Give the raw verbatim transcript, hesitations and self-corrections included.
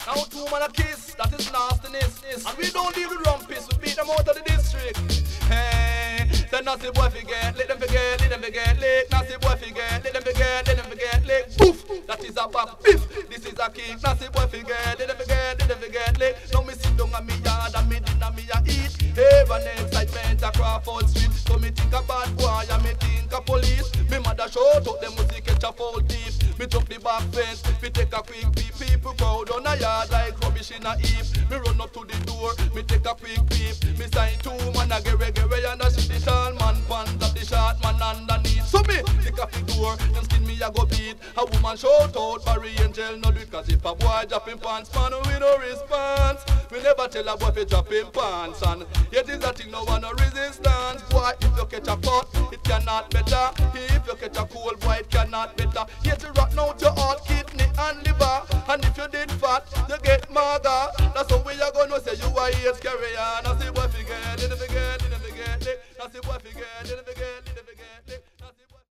Now two man a kiss, that is nastiness. And we don't deal with rumpies, we beat them out of the district. Hey, say nasty boy forget, let them forget, let them forget, lick. Nasty boy forget, let them forget, let them forget, lick. Poof, that is a pop, biff, this is a kick. Nasty boy forget, let them forget, let them forget, lick. Now me sit down on me yard and me dinner me a eat. Heaven excitement a Crawford Street. So me think a bad boy and me think a police. Me mother shout out them music catch a foul thief. Me took the back fence, me take a quick peep. People crowd on a yard like rubbish in a heap. Me run up to the door, me take a quick peep. Me sign two man a get reggae and a shit the tall man pants up the short man underneath. So me take a the door, them skin me a go beat. A woman shout out, Barry Angel no do it. Cause if a boy drop him pants, man we no response. We never tell a boy fi drop him pants. And yet is a thing no one no resistance. Boy if you catch a cut, it cannot better. If you catch a cold boy it cannot better. Yet you rock out your heart, kidney and liver. And if you did fat, you get maga. That's how we are gonna say you are here carry on. I say boy forget, didn't forget, didn't forget. I say boy forget, didn't forget.